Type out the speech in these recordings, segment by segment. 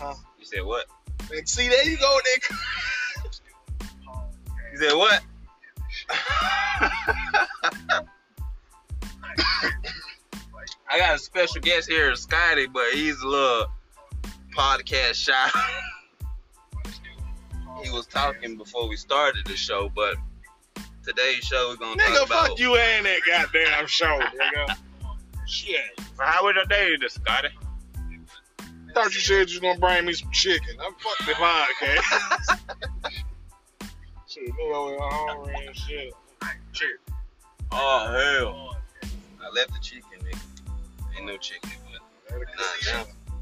You said what? See, there you go, nigga. You said what? I got a special guest here, Scotty, but he's a little podcast shy. He was talking before we started the show, but today's show we're gonna talk about. Nigga, fuck you and that goddamn show, nigga. Shit. So how was your day, Scotty? Thought you said you was gonna bring me some chicken. I'm fuck the podcast. Shit, nigga over hungry and shit. Chicken. Oh hell! I left the chicken, nigga. Ain't no chicken, but nah,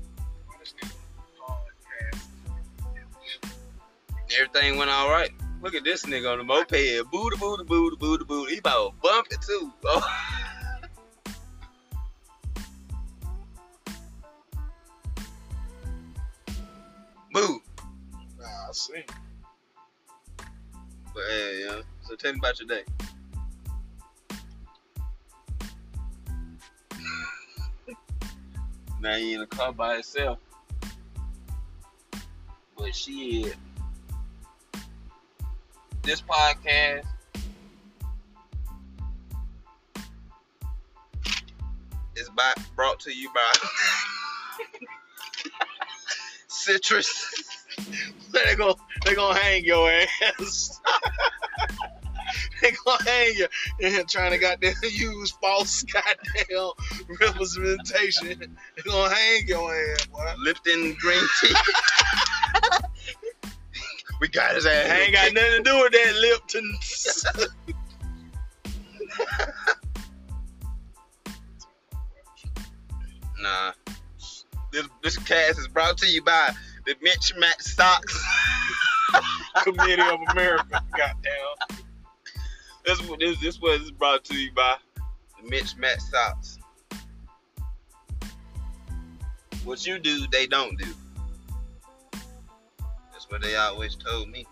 everything went all right. Look at this nigga on the moped. Booty, booty, booty, booty, booty. He about to bump it too. Oh. Boo. Nah, I see. But hey, yeah. So tell me about your day. Now he in a car by himself. But shit. This podcast is brought to you by Citrus. They gonna hang your ass. They gonna hang you and trying to goddamn use false goddamn representation. They gonna hang your ass, boy. Lipton green tea. We got his ass. Ain't got nothing to do with that Lipton. Nah. This cast is brought to you by the Mitch Matt Stocks Committee of America. Goddamn. This was brought to you by the Mitch Matt Stocks. What you do, they don't do. That's what they always told me.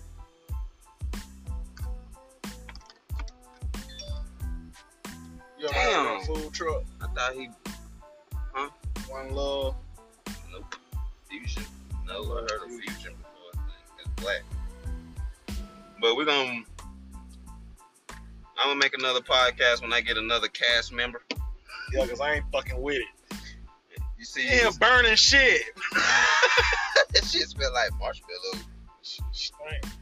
You ever Damn. heard of a food truck? I thought he. Huh? One Love. Nope. Fusion. No, I heard of Fusion before. I think it's black. But I'm gonna make another podcast when I get another cast member. Yeah, cause I ain't fucking with it. You see? Yeah, burning shit. That shit smell like marshmallow. Stink.